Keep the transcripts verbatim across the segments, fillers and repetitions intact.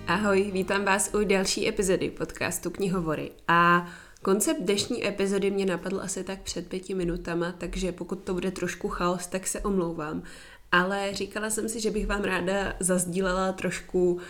Ahoj, vítám vás u další epizody podcastu Knihovory a koncept dnešní epizody mě napadl asi tak před pěti minutama, takže pokud to bude trošku chaos, tak se omlouvám. Ale říkala jsem si, že bych vám ráda zazdílela trošku uh,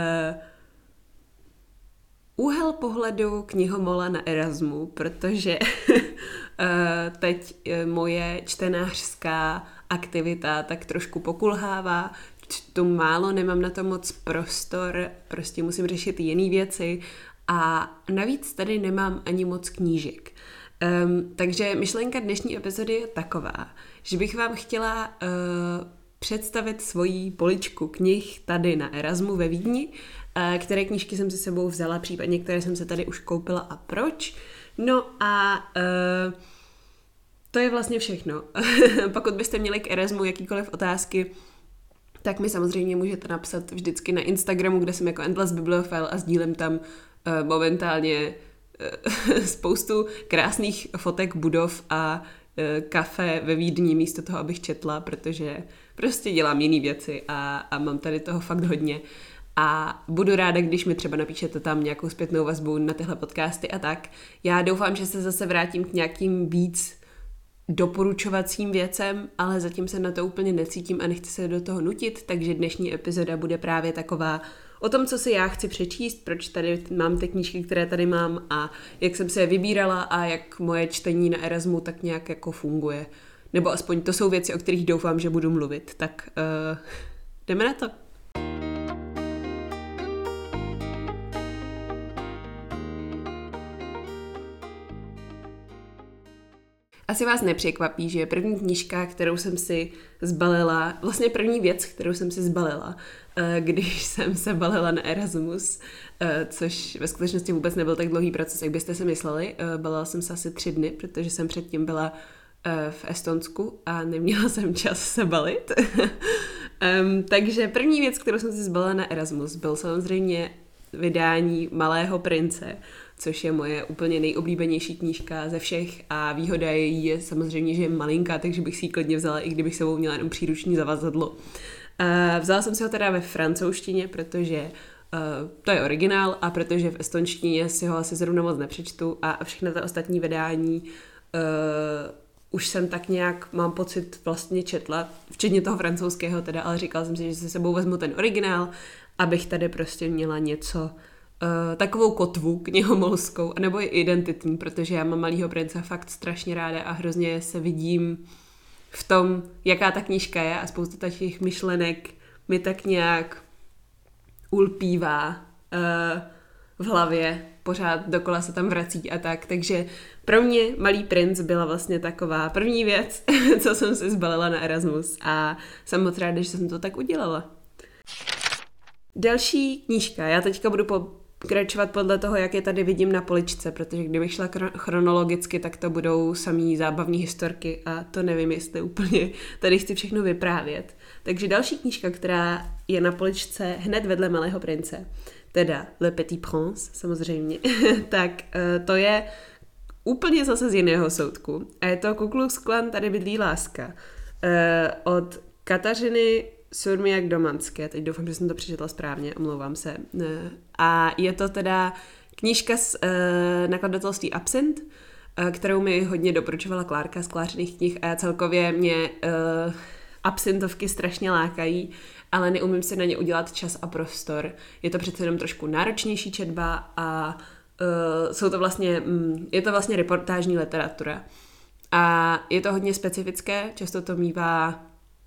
úhel pohledu knihomola na Erasmu, protože uh, teď moje čtenářská aktivita tak trošku pokulhává, čtu málo, nemám na to moc prostor, prostě musím řešit jiné věci a navíc tady nemám ani moc knížek. Um, takže myšlenka dnešní epizody je taková, že bych vám chtěla uh, představit svoji poličku knih tady na Erasmu ve Vídni, uh, které knížky jsem si sebou vzala, případně které jsem se tady už koupila a proč. No a uh, to je vlastně všechno. Pokud byste měli k Erasmu jakýkoliv otázky, tak mi samozřejmě můžete napsat vždycky na Instagramu, kde jsem jako Endless Bibliophile a sdílím tam uh, momentálně uh, spoustu krásných fotek budov a uh, kafe ve Vídni místo toho, abych četla, protože prostě dělám jiné věci a, a mám tady toho fakt hodně. A budu ráda, když mi třeba napíšete tam nějakou zpětnou vazbu na tyhle podcasty a tak. Já doufám, že se zase vrátím k nějakým víc doporučovacím věcem, ale zatím se na to úplně necítím a nechci se do toho nutit, takže dnešní epizoda bude právě taková o tom, co si já chci přečíst, proč tady mám ty knížky, které tady mám a jak jsem se je vybírala a jak moje čtení na Erasmu tak nějak jako funguje. Nebo aspoň to jsou věci, o kterých doufám, že budu mluvit. Tak uh, jdeme na to. Asi vás nepřekvapí, že první knížka, kterou jsem si zbalila, vlastně první věc, kterou jsem si zbalila, když jsem se balila na Erasmus, což ve skutečnosti vůbec nebyl tak dlouhý proces, jak byste si mysleli. Balila jsem se asi tři dny, protože jsem předtím byla v Estonsku a neměla jsem čas se balit. Takže první věc, kterou jsem si zbalila na Erasmus, byl samozřejmě vydání Malého prince, což je moje úplně nejoblíbenější knížka ze všech a výhoda její je samozřejmě, že je malinká, takže bych si ji klidně vzala, i kdybych sebou měla jenom příruční zavazadlo. Uh, vzala jsem si ho teda ve francouzštině, protože uh, to je originál a protože v estonštině si ho asi zrovna moc nepřečtu a všechny ta ostatní vydání uh, už jsem tak nějak, mám pocit, vlastně četla, včetně toho francouzského teda, ale říkala jsem si, že si sebou vezmu ten originál, abych tady prostě měla něco, Uh, takovou kotvu knihomolskou, nebo i identitní, protože já mám Malýho prince fakt strašně ráda a hrozně se vidím v tom, jaká ta knížka je a spousta takových myšlenek mi tak nějak ulpívá uh, v hlavě, pořád dokola se tam vrací a tak, takže pro mě Malý princ byla vlastně taková první věc, co jsem si zbalila na Erasmus a jsem moc ráda, že jsem to tak udělala. Další knížka, já teďka budu pokračovat podle toho, jak je tady vidím na poličce, protože kdybych šla chronologicky, tak to budou samý zábavní historky a to nevím, jestli úplně tady chci všechno vyprávět. Takže další knížka, která je na poličce hned vedle Malého prince, teda Le Petit Prince, samozřejmě, tak to je úplně zase z jiného soudku. A je to Ku Klux Klan, tady bydlí láska. Od Kateřiny Surmiak-Domanské, teď doufám, že jsem to přečetla správně, omlouvám se. A je to teda knížka z uh, nakladatelství Absint, uh, kterou mi hodně doporučovala Klárka z Klářiných knih a já celkově mě uh, absintovky strašně lákají, ale neumím si na ně udělat čas a prostor. Je to přece jenom trošku náročnější četba a uh, jsou to vlastně, um, je to vlastně reportážní literatura. A je to hodně specifické, často to mívá,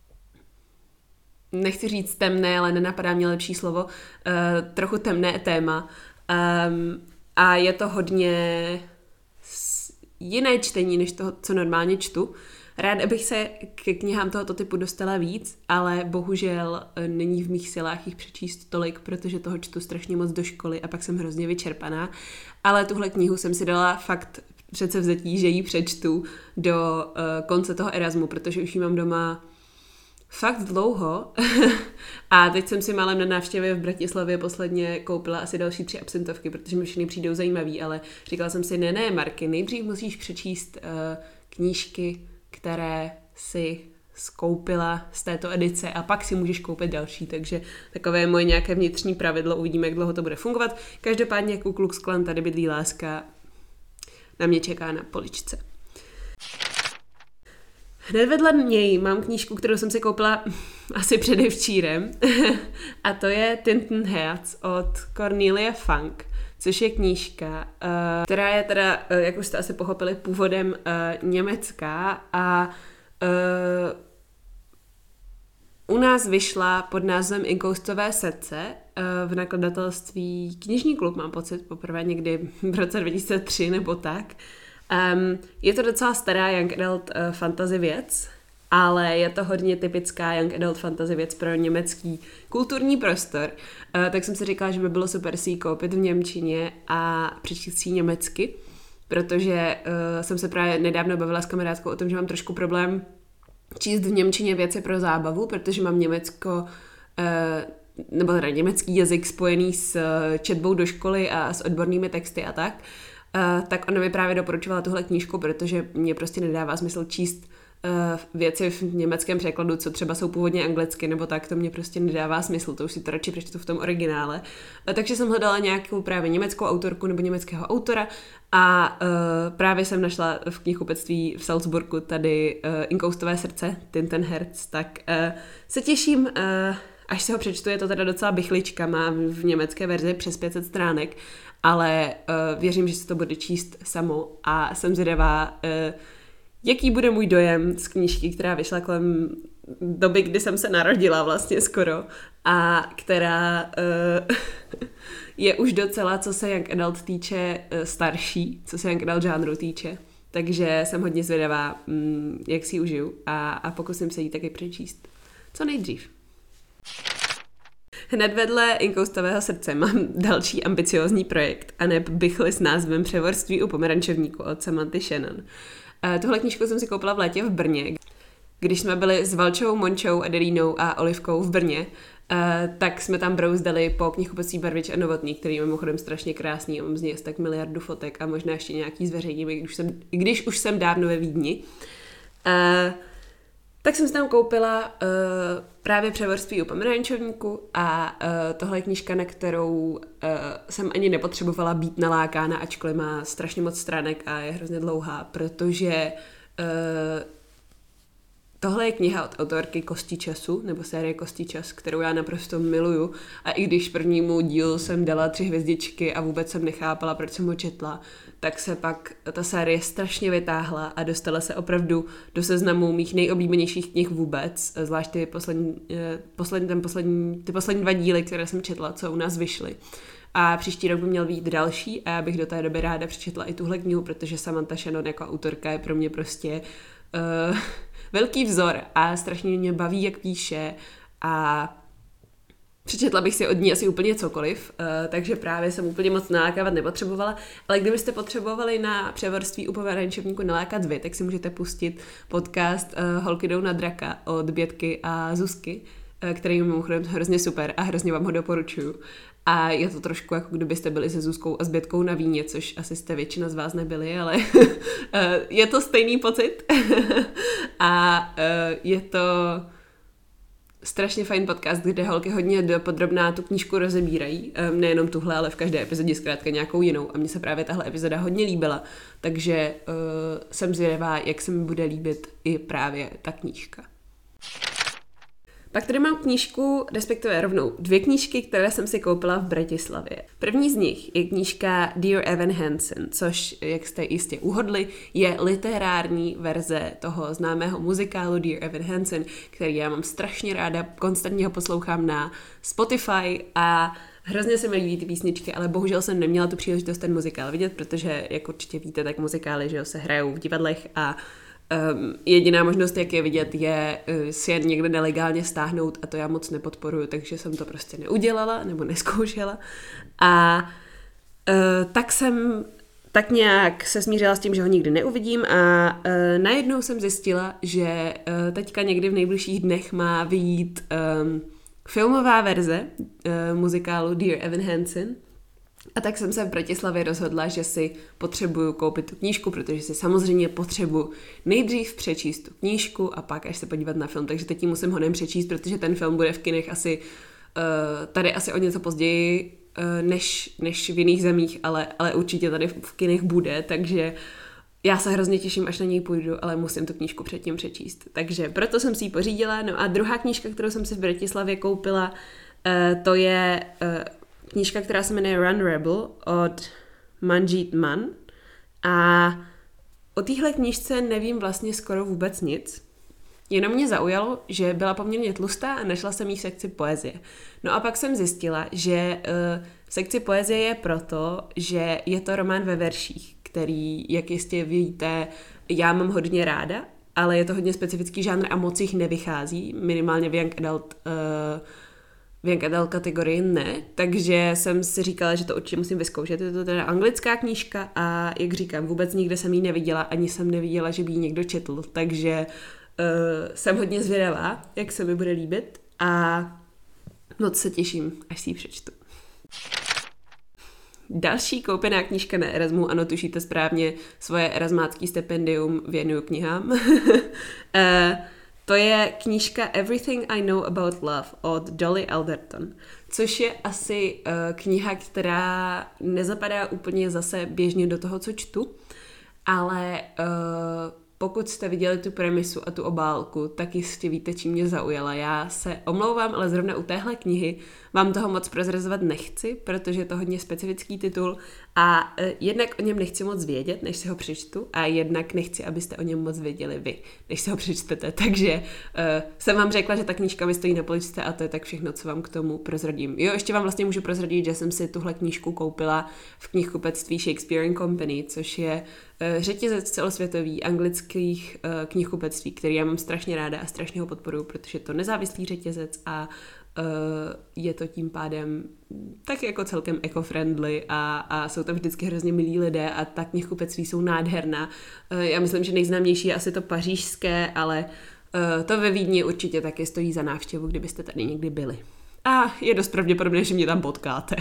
nechci říct temné, ale nenapadá mě lepší slovo, uh, trochu temné téma. Um, a je to hodně jiné čtení, než to, co normálně čtu. Ráda bych se k knihám tohoto typu dostala víc, ale bohužel není v mých silách jich přečíst tolik, protože toho čtu strašně moc do školy a pak jsem hrozně vyčerpaná. Ale tuhle knihu jsem si dala fakt předsevzetí, že ji přečtu do uh, konce toho Erasmu, protože už ji mám doma fakt dlouho a teď jsem si málem na návštěvě v Bratislavě posledně koupila asi další tři absintovky, protože mi všechny přijdou zajímavý, ale říkala jsem si, ne, ne, Marky, nejdřív musíš přečíst uh, knížky, které si skoupila z této edice a pak si můžeš koupit další, takže takové je moje nějaké vnitřní pravidlo, uvidíme, jak dlouho to bude fungovat. Každopádně Ku Klux Klan, Tady bydlí láska, na mě čeká na poličce. Hned vedle něj mám knížku, kterou jsem si koupila asi předevčírem a to je Tintin Herz od Cornelia Funk, což je knížka, která je teda, jak už jste asi pochopili, původem německá a u nás vyšla pod názvem Inkoustové srdce v nakladatelství Knižní klub, mám pocit, poprvé někdy v roce dva tisíce tři nebo tak. Um, je to docela stará young adult uh, fantasy věc, ale je to hodně typická young adult fantasy věc pro německý kulturní prostor. Uh, tak jsem si říkala, že by bylo super si ji koupit v němčině a přečíst si ji německy, protože uh, jsem se právě nedávno bavila s kamarádkou o tom, že mám trošku problém číst v němčině věci pro zábavu, protože mám Německo, uh, nebo teda německý jazyk spojený s uh, četbou do školy a s odbornými texty a tak. Uh, tak ona mi právě doporučovala tuhle knížku, protože mě prostě nedává smysl číst uh, věci v německém překladu, co třeba jsou původně anglicky, nebo tak, to mě prostě nedává smysl, to už si to radši přečtu v tom originále. Uh, takže jsem hledala nějakou právě německou autorku nebo německého autora a uh, právě jsem našla v knihkupectví v Salzburgu tady uh, Inkoustové srdce, Tintin Herz, tak uh, se těším, uh, až se ho přečtu, je to teda docela bychlička, má v německé verzi přes pět set stránek, ale uh, věřím, že se to bude číst samo a jsem zvědavá, uh, jaký bude můj dojem z knížky, která vyšla kolem doby, kdy jsem se narodila vlastně skoro a která uh, je už docela, co se young adult týče, uh, starší, co se young adult žánru týče. Takže jsem hodně zvědavá, um, jak si ji užiju a, a pokusím se jí taky přečíst. Co nejdřív. Hned vedle Inkoustového srdce mám další ambiciózní projekt a neb bychly s názvem Převorství u pomerančovníku od Samanthy Shannon. Tuhle knížku jsem si koupila v létě v Brně. Když jsme byli s Valčou, Mončou, Adelínou a Olivkou v Brně, tak jsme tam brouzdali po knihkupectví Barvič a Novotný, který je mimochodem strašně krásný a mám z něj tak miliardu fotek a možná ještě nějaký zveřejním, když, jsem, když už jsem dávno ve Vídni. Tak jsem si tam koupila uh, právě Převorství u pomerančovníku a uh, tohle je knížka, na kterou uh, jsem ani nepotřebovala být nalákána, ačkoliv má strašně moc stránek a je hrozně dlouhá, protože uh, tohle je kniha od autorky Kosti času, nebo série Kosti čas, kterou já naprosto miluju a i když prvnímu dílu jsem dala tři hvězdičky a vůbec jsem nechápala, proč jsem ho četla, tak se pak ta série strašně vytáhla a dostala se opravdu do seznamu mých nejoblíbenějších knih vůbec, zvlášť ty poslední, poslední, ten poslední, ty poslední dva díly, které jsem četla, co u nás vyšly. A příští rok by měl být další a já bych do té doby ráda přečetla i tuhle knihu, protože Samantha Shannon jako autorka je pro mě prostě uh, velký vzor a strašně mě baví, jak píše a přečetla bych si od ní asi úplně cokoliv, uh, takže právě jsem úplně moc nalákávat nepotřebovala, ale kdybyste potřebovali na Převorství u pomerančovníku nalákat vy, tak si můžete pustit podcast uh, Holky jdou na draka od Bětky a Zuzky, uh, který je mimochodem hrozně super a hrozně vám ho doporučuju. A je to trošku jako kdybyste byli se Zuzkou a s Bětkou na víně, což asi jste většina z vás nebyli, ale je to stejný pocit. A je to strašně fajn podcast, kde holky hodně dopodrobná tu knížku rozebírají. Nejenom tuhle, ale v každé epizodě zkrátka nějakou jinou. A mně se právě tahle epizoda hodně líbila. Takže uh, jsem zvědavá, jak se mi bude líbit i právě ta knížka. Pak tady mám knížku, respektive rovnou dvě knížky, které jsem si koupila v Bratislavě. První z nich je knížka Dear Evan Hansen, což, jak jste jistě uhodli, je literární verze toho známého muzikálu Dear Evan Hansen, který já mám strašně ráda, konstantně ho poslouchám na Spotify a hrozně se mi líbí ty písničky, ale bohužel jsem neměla tu příležitost ten muzikál vidět, protože, jak určitě víte, tak muzikály, že jo, se hrajou v divadlech a Um, jediná možnost, jak je vidět, je uh, si je někde nelegálně stáhnout a to já moc nepodporuju, takže jsem to prostě neudělala nebo neskoušela. A uh, tak jsem tak nějak se smířila s tím, že ho nikdy neuvidím a uh, najednou jsem zjistila, že uh, teďka někdy v nejbližších dnech má vyjít um, filmová verze uh, muzikálu Dear Evan Hansen, A tak jsem se v Bratislavě rozhodla, že si potřebuju koupit tu knížku, protože si samozřejmě potřebuju nejdřív přečíst tu knížku a pak až se podívat na film. Takže teď ji musím honem přečíst, protože ten film bude v kinech asi uh, tady asi o něco později uh, než, než v jiných zemích, ale, ale určitě tady v kinech bude, takže já se hrozně těším, až na něj půjdu, ale musím tu knížku předtím přečíst. Takže proto jsem si ji pořídila. No a druhá knížka, kterou jsem si v Bratislavě koupila, uh, to je uh, knížka, která se jmenuje Run Rebel od Manjit Mann. A o téhle knížce nevím vlastně skoro vůbec nic. Jenom mě zaujalo, že byla poměrně tlustá a našla jsem jí v sekci poezie. No a pak jsem zjistila, že uh, v sekci poezie je proto, že je to román ve verších, který, jak jistě víte, já mám hodně ráda, ale je to hodně specifický žánr a moc jich nevychází, minimálně v Young Adult, uh, v Young Adult kategorii ne, takže jsem si říkala, že to určitě musím vyzkoušet. Je to teda anglická knížka a jak říkám, vůbec nikde jsem ji neviděla, ani jsem neviděla, že by ji někdo četl, takže uh, jsem hodně zvědavá, jak se mi bude líbit a moc se těším, až si ji přečtu. Další koupená knížka na Erasmu, ano, tušíte správně, svoje erasmácký stipendium věnuju knihám. uh, to je knížka Everything I Know About Love od Dolly Alderton, což je asi uh, kniha, která nezapadá úplně zase běžně do toho, co čtu, ale uh, pokud jste viděli tu premisu a tu obálku, tak jistě víte, čím mě zaujala. Já se omlouvám, ale zrovna u téhle knihy vám toho moc prozrazovat nechci, protože je to hodně specifický titul a uh, jednak o něm nechci moc vědět, než si ho přečtu a jednak nechci, abyste o něm moc věděli vy, než si ho přečtete. Takže uh, jsem vám řekla, že ta knížka mi stojí na poličce a to je tak všechno, co vám k tomu prozradím. Jo, ještě vám vlastně můžu prozradit, že jsem si tuhle knížku koupila v knihkupectví Shakespeare and Company, což je uh, řetězec celosvětový anglických uh, knihkupectví, který já mám strašně ráda a strašně ho podporuju, protože je to nezávislý řetězec a Uh, je to tím pádem tak jako celkem eco-friendly a, a jsou tam vždycky hrozně milí lidé a ta knihkupectví jsou nádherná. Uh, já myslím, že nejznámější je asi to pařížské, ale uh, to ve Vídni určitě taky stojí za návštěvu, kdybyste tady někdy byli. A je dost pravděpodobné, že mě tam potkáte.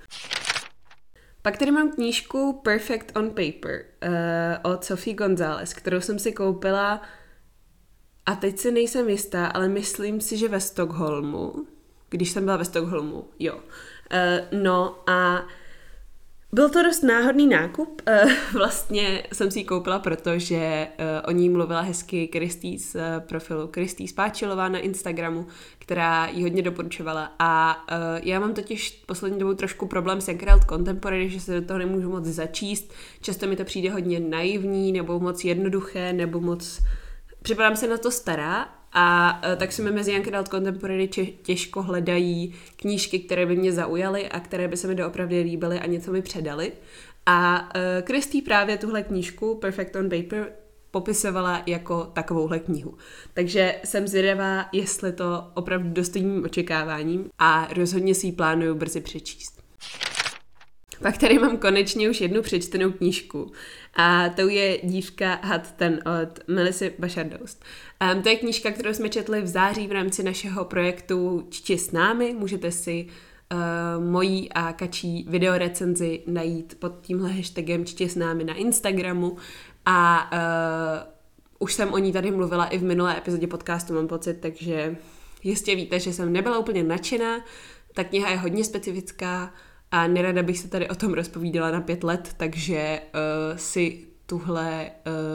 Pak tady mám knížku Perfect on Paper uh, od Sophie González, kterou jsem si koupila a teď si nejsem jistá, ale myslím si, že ve Stockholmu, když jsem byla ve Stockholmu, jo. Uh, no a byl to dost náhodný nákup. Uh, vlastně jsem si ji koupila, protože uh, o ní mluvila hezky Kristý z uh, profilu Kristý Spáčilová na Instagramu, která ji hodně doporučovala. A uh, já mám totiž poslední dobou trošku problém s Young Adult Contemporary, že se do toho nemůžu moc začíst. Často mi to přijde hodně naivní, nebo moc jednoduché, nebo moc... Připadám se na to stará a uh, tak se mi mezi Young Adult Contemporary těžko hledají knížky, které by mě zaujaly a které by se mi doopravdy líbily a něco mi předaly. A uh, Kristý právě tuhle knížku Perfect on Paper popisovala jako takovouhle knihu. Takže jsem zvědavá, jestli to opravdu dostojí mým očekáváním a rozhodně si ji plánuju brzy přečíst. Pak tady mám konečně už jednu přečtenou knížku a to je Dívka had ten od Melissy Bashard-Dost. Um, to je knížka, kterou jsme četli v září v rámci našeho projektu Čti s námi. Můžete si uh, mojí a Kačí videorecenzi najít pod tímhle hashtagem Čti s námi na Instagramu a uh, už jsem o ní tady mluvila i v minulé epizodě podcastu, mám pocit, takže jistě víte, že jsem nebyla úplně nadšená. Ta kniha je hodně specifická a nerada bych se tady o tom rozpovídala na pět let, takže uh, si tuhle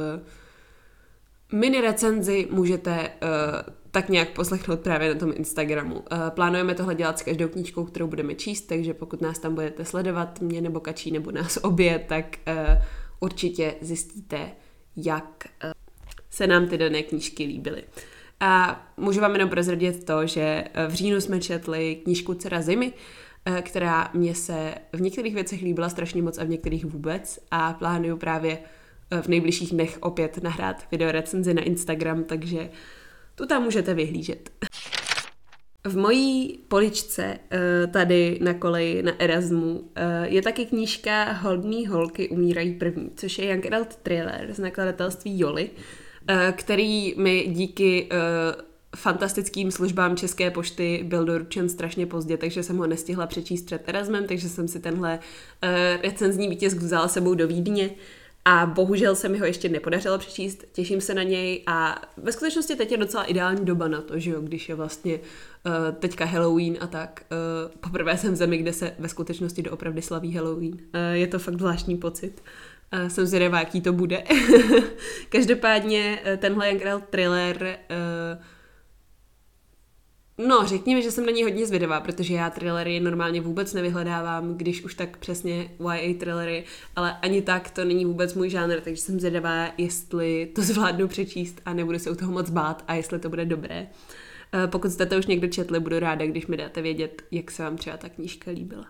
uh, mini recenzi můžete uh, tak nějak poslechnout právě na tom Instagramu. Uh, plánujeme tohle dělat s každou knížkou, kterou budeme číst, takže pokud nás tam budete sledovat, mě nebo Kačí nebo nás obě, tak uh, určitě zjistíte, jak uh, se nám ty dané knížky líbily. A můžu vám jenom prozradit to, že v říjnu jsme četli knížku Dcera zimy, která mě se v některých věcech líbila strašně moc a v některých vůbec a plánuju právě v nejbližších dnech opět nahrát videorecenzi na Instagram, takže tu tam můžete vyhlížet. V mojí poličce tady na koleji na Erasmu je taky knížka Hodný holky umírají první, což je young adult thriller z nakladatelství Jolly, který mi díky fantastickým službám České pošty byl doručen strašně pozdě, takže jsem ho nestihla přečíst před Erasmem, takže jsem si tenhle uh, recenzní výtisk vzala sebou do Vídně a bohužel se mi ho ještě nepodařilo přečíst, těším se na něj a ve skutečnosti teď je docela ideální doba na to, že jo, když je vlastně uh, teďka Halloween a tak. Uh, poprvé jsem v zemi, kde se ve skutečnosti doopravdy slaví Halloween. Uh, je to fakt zvláštní pocit. Uh, jsem zvědavá, jaký to bude. Každopádně uh, tenhle Young Adult thriller uh, no, řekněme, že jsem na něj hodně zvědavá, protože já thrillery normálně vůbec nevyhledávám, když už tak přesně Y A thrillery, ale ani tak to není vůbec můj žánr, takže jsem zvědavá, jestli to zvládnu přečíst a nebudu se u toho moc bát a jestli to bude dobré. Uh, pokud jste to už někdo četli, budu ráda, když mi dáte vědět, jak se vám třeba ta knížka líbila.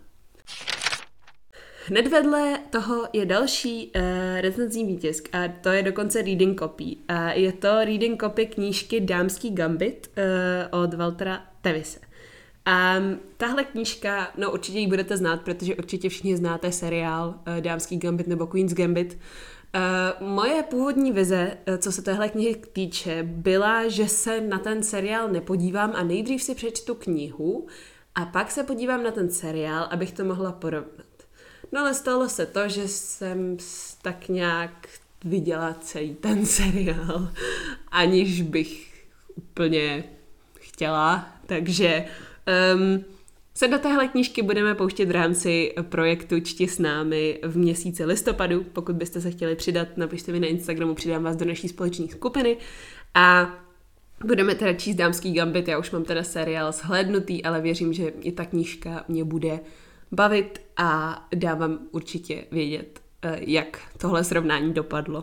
Hned toho je další uh, recenzní výtisk a to je dokonce reading copy. A je to reading copy knížky Dámský gambit uh, od Waltera Tevise. A tahle knížka, no určitě ji budete znát, protože určitě všichni znáte seriál uh, Dámský gambit nebo Queen's Gambit. Uh, moje původní vize, uh, co se téhle knihy týče, byla, že se na ten seriál nepodívám a nejdřív si přečtu knihu a pak se podívám na ten seriál, abych to mohla porovnat. No ale stalo se to, že jsem tak nějak viděla celý ten seriál, aniž bych úplně chtěla, takže um, se do téhle knížky budeme pouštět v rámci projektu Čti s námi v měsíci listopadu. Pokud byste se chtěli přidat, napište mi na Instagramu, přidám vás do naší společné skupiny a budeme teda číst Dámský gambit, já už mám teda seriál shlédnutý, ale věřím, že i ta knížka mě bude bavit a dávám určitě vědět, jak tohle srovnání dopadlo.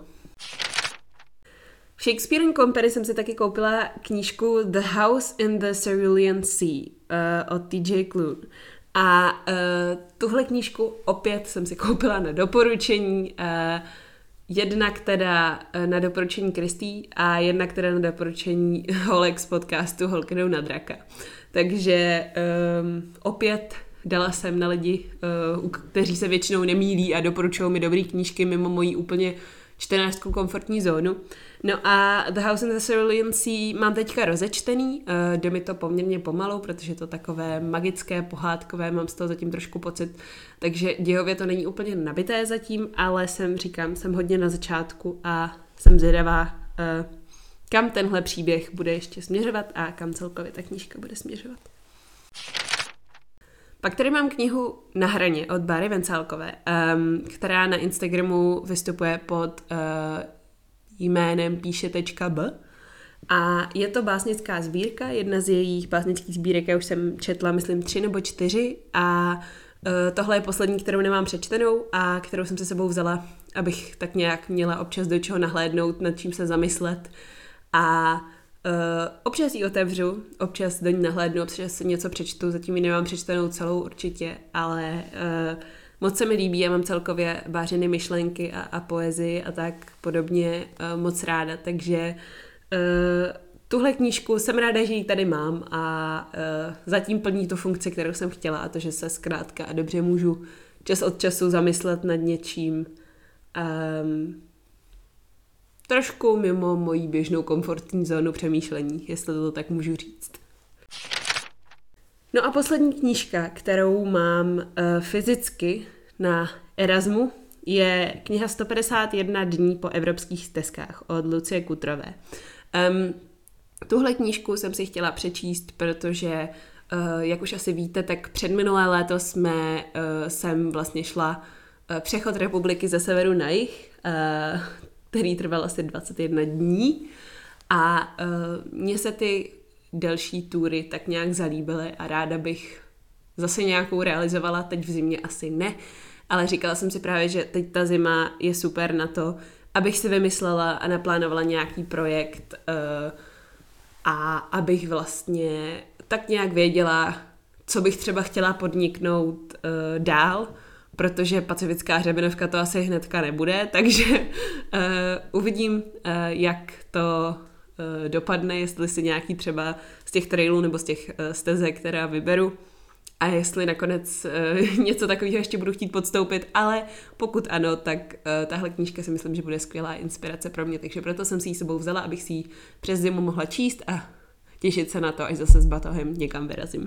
V Shakespeare and Company jsem si taky koupila knížku The House in the Cerulean Sea uh, od T J Klune. A uh, tuhle knížku opět jsem si koupila na doporučení, uh, jednak teda na doporučení Kristý a jednak teda na doporučení holek z podcastu Holky jdou na draka. Takže um, opět dala jsem na lidi, uh, kteří se většinou nemýlí a doporučují mi dobrý knížky mimo moji úplně čtenářskou komfortní zónu. No a The House in the Cerulean Sea mám teďka rozečtený, uh, jde mi to poměrně pomalu, protože to takové magické, pohádkové, mám z toho zatím trošku pocit, takže dějově to není úplně nabité zatím, ale jsem, říkám, jsem hodně na začátku a jsem zvědavá, uh, kam tenhle příběh bude ještě směřovat a kam celkově ta knížka bude směřovat. Pak tady mám knihu Na hraně od Báry Vencálkové, um, která na Instagramu vystupuje pod uh, jménem píše.b a je to básnická sbírka, jedna z jejich básnických sbírek, já už jsem četla, myslím, tři nebo čtyři a uh, tohle je poslední, kterou nemám přečtenou a kterou jsem se sebou vzala, abych tak nějak měla občas do čeho nahlédnout, nad čím se zamyslet a Uh, občas ji otevřu, občas do ní nahlédnu, občas si něco přečtu, zatím ji nemám přečtenou celou určitě, ale uh, moc se mi líbí, já mám celkově Bářiny myšlenky a, a poezii a tak podobně uh, moc ráda, takže uh, tuhle knížku jsem ráda, že ji tady mám a uh, zatím plní tu funkci, kterou jsem chtěla a to, že se zkrátka a dobře můžu čas od času zamyslet nad něčím um, trošku mimo moji běžnou komfortní zónu přemýšlení, jestli to tak můžu říct. No a poslední knížka, kterou mám uh, fyzicky na Erasmu, je kniha sto padesát jedna dní po evropských stezkách od Lucie Kutrové. Um, tuhle knížku jsem si chtěla přečíst, protože, uh, jak už asi víte, tak předminulé léto jsme uh, sem vlastně šla uh, přechod republiky ze severu na jih, uh, který trval asi dvacet jedna dní a uh, mně se ty delší túry tak nějak zalíbily a ráda bych zase nějakou realizovala, teď v zimě asi ne, ale říkala jsem si právě, že teď ta zima je super na to, abych si vymyslela a naplánovala nějaký projekt uh, a abych vlastně tak nějak věděla, co bych třeba chtěla podniknout uh, dál, protože pacifická hřebenovka to asi hnedka nebude, takže uh, uvidím, uh, jak to uh, dopadne, jestli si nějaký třeba z těch trailů nebo z těch uh, stezek, která vyberu a jestli nakonec uh, něco takového ještě budu chtít podstoupit, ale pokud ano, tak uh, tahle knížka si myslím, že bude skvělá inspirace pro mě, takže proto jsem si ji sebou vzala, abych si ji přes zimu mohla číst a těšit se na to, až zase s batohem někam vyrazím.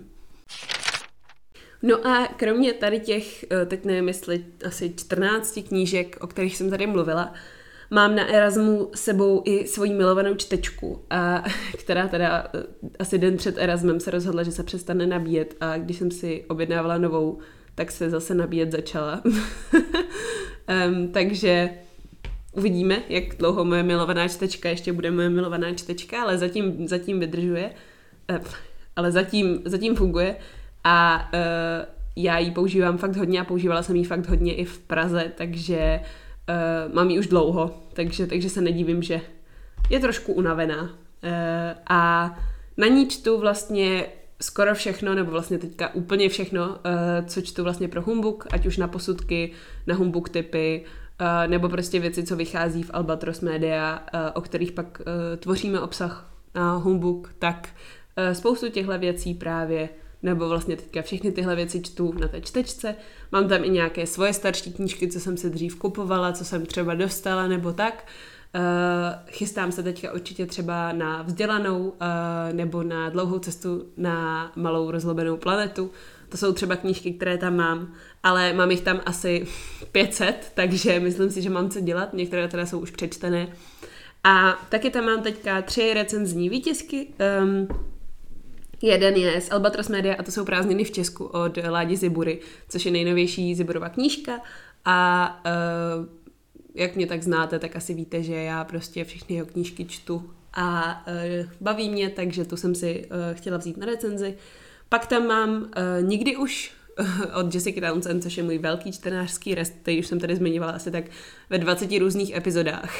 No a kromě tady těch, teď nevím, jestli asi čtrnácti knížek, o kterých jsem tady mluvila, mám na Erasmu sebou i svoji milovanou čtečku, a, která teda asi den před Erasmem se rozhodla, že se přestane nabíjet, a když jsem si objednávala novou, tak se zase nabíjet začala. um, takže uvidíme, jak dlouho moje milovaná čtečka ještě bude moje milovaná čtečka, ale zatím, zatím vydržuje, uh, ale zatím, zatím funguje. A uh, já ji používám fakt hodně a používala jsem ji fakt hodně i v Praze, takže uh, mám ji už dlouho, takže, takže se nedivím, že je trošku unavená. Uh, a na ní čtu vlastně skoro všechno, nebo vlastně teďka úplně všechno, uh, co čtu vlastně pro Humbug, ať už na posudky, na Humbug tipy, uh, nebo prostě věci, co vychází v Albatros Media, uh, o kterých pak uh, tvoříme obsah na Humbug, tak uh, spoustu těchto věcí právě nebo vlastně teďka všechny tyhle věci čtu na té čtečce. Mám tam i nějaké svoje starší knížky, co jsem se dřív kupovala, co jsem třeba dostala nebo tak. Uh, chystám se teďka určitě třeba na vzdělanou uh, nebo na dlouhou cestu na malou rozlobenou planetu. To jsou třeba knížky, které tam mám, ale mám jich tam asi pět set, takže myslím si, že mám co dělat. Některé teda jsou už přečtené. A taky tam mám teďka tři recenzní výtisky. Um, Jeden je z Albatros Media a to jsou Prázdniny v Česku od Ládi Zibury, což je nejnovější Ziburova knížka a uh, jak mě tak znáte, tak asi víte, že já prostě všechny jeho knížky čtu a uh, baví mě, takže tu jsem si uh, chtěla vzít na recenzi. Pak tam mám uh, Nikdy už od Jessica Townsend, což je můj velký čtenářský rest, který už jsem tady zmiňovala asi tak ve dvaceti různých epizodách.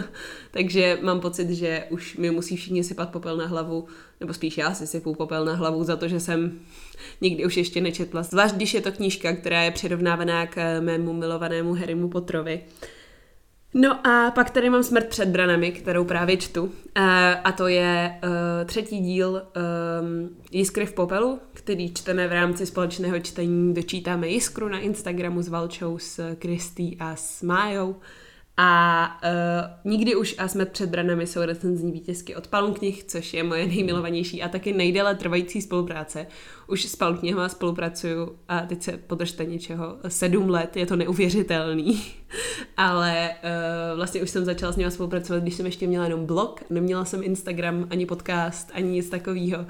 Takže mám pocit, že už mi musí všichni sypat popel na hlavu, nebo spíš já si sypu popel na hlavu za to, že jsem nikdy už ještě nečetla. Zvlášť, když je to knížka, která je přirovnávaná k mému milovanému Harrymu Potterovi. No a pak tady mám Smrt před branami, kterou právě čtu. Uh, a to je uh, třetí díl um, Jiskry v popelu, který čteme v rámci společného čtení Dočítáme jiskru na Instagramu s Valčou, s Kristý a s Májou. A uh, Nikdy už a Smrt před branami jsou recenzní výtisky od Palm knih, což je moje nejmilovanější a taky nejdéle trvající spolupráce. Už s Palm knihama spolupracuju a teď se podržte něčeho sedm let, je to neuvěřitelný. Ale uh, vlastně už jsem začala s nimi spolupracovat, když jsem ještě měla jenom blog, neměla jsem Instagram, ani podcast, ani nic takového.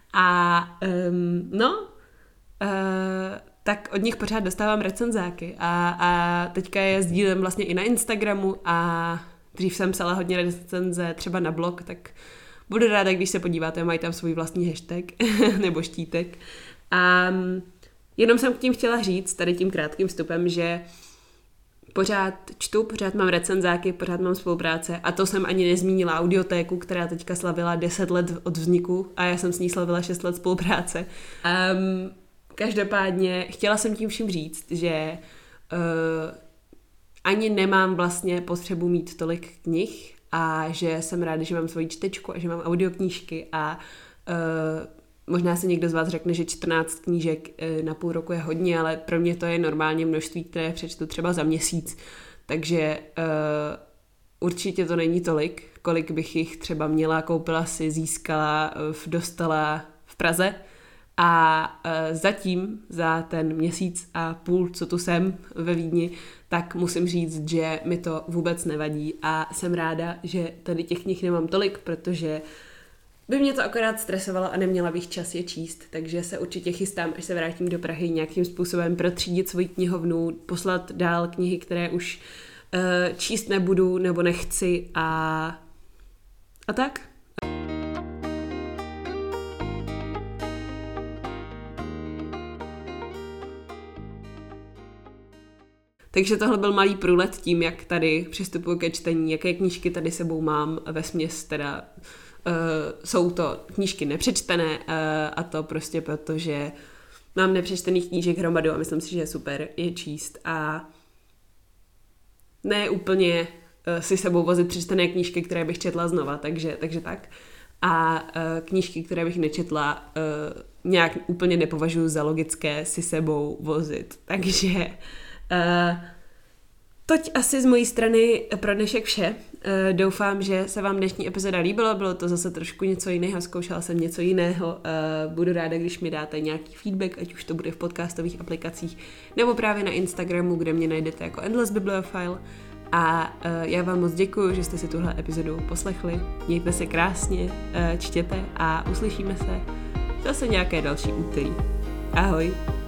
A um, no, uh, tak od nich pořád dostávám recenzáky a, a teďka je sdílím vlastně i na Instagramu a dřív jsem psala hodně recenze třeba na blog, tak budu ráda, když se podíváte, mají tam svůj vlastní hashtag nebo štítek. A jenom jsem k tím chtěla říct, tady tím krátkým vstupem, že pořád čtu, pořád mám recenzáky, pořád mám spolupráce a to jsem ani nezmínila audiotéku, která teďka slavila deset let od vzniku a já jsem s ní slavila šest let spolupráce. Um, Každopádně chtěla jsem tím vším říct, že uh, ani nemám vlastně potřebu mít tolik knih a že jsem ráda, že mám svoji čtečku a že mám audioknížky a uh, možná si někdo z vás řekne, že čtrnáct knížek uh, na půl roku je hodně, ale pro mě to je normálně množství, které přečtu třeba za měsíc. Takže uh, určitě to není tolik, kolik bych jich třeba měla, koupila si, získala, uh, dostala v Praze. A e, zatím, za ten měsíc a půl, co tu jsem ve Vídni, tak musím říct, že mi to vůbec nevadí a jsem ráda, že tady těch knih nemám tolik, protože by mě to akorát stresovalo a neměla bych čas je číst, takže se určitě chystám, až se vrátím do Prahy, nějakým způsobem protřídit svoji knihovnu, poslat dál knihy, které už e, číst nebudu nebo nechci a, a tak. Takže tohle byl malý průlet tím, jak tady přistupuji ke čtení, jaké knížky tady sebou mám, vesměs teda uh, jsou to knížky nepřečtené uh, a to prostě proto, že mám nepřečtených knížek hromadu a myslím si, že je super je číst a ne úplně uh, si sebou vozit přečtené knížky, které bych četla znova, takže, takže tak. A uh, knížky, které bych nečetla, uh, nějak úplně nepovažuji za logické si sebou vozit, takže Uh, toť asi z mojí strany pro dnešek vše Doufám, že se vám dnešní epizoda líbila, bylo to zase trošku něco jiného, zkoušela jsem něco jiného. Budu ráda, když mi dáte nějaký feedback, ať už to bude v podcastových aplikacích, nebo právě na Instagramu, kde mě najdete jako Endless Bibliophile. A já vám moc děkuju, že jste si tuhle epizodu poslechli. Mějte se krásně, čtěte a uslyšíme se zase nějaké další úterý. Ahoj!